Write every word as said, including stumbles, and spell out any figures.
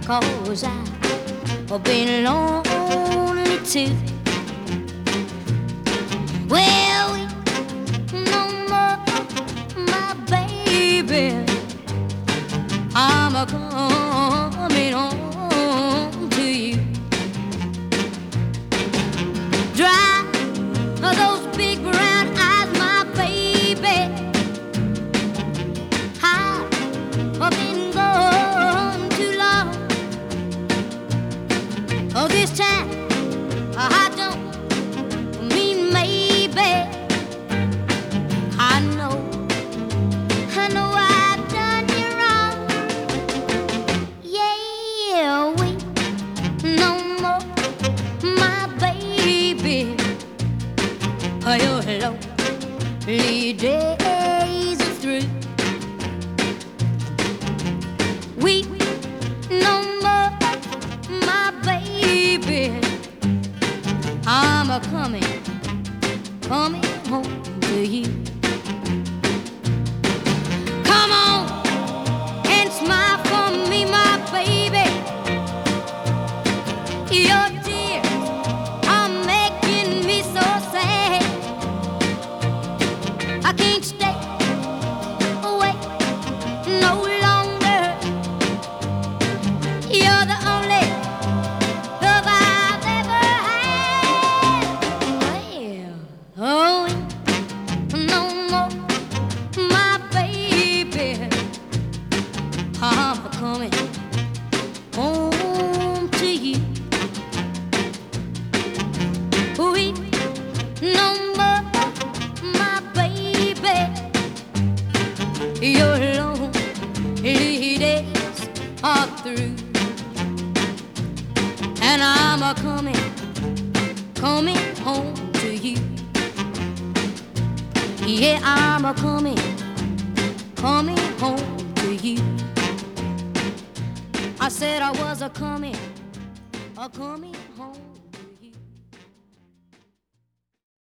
'cause I've been lonely too. Well, no more, my baby, I'm a coming home to you. Dry those big brown eyes, my baby, I've been gone too long. Oh, this time I don't mean maybe. I know, I know I've done you wrong. Yeah, we no more, my baby. Your lonely days are through. We no more, my baby. I'm a coming, coming home to you. Come on and smile for me, my baby. Your tears are making me so sad. I can't stay away no longer. You're the only love I've ever had. Well, oh, no more, my baby. I'm coming home to you. We no more, my baby. Your lonely days are through, and I'm a coming, coming home to you. Yeah, I'm a coming, coming home to you. I said I was a coming, a coming.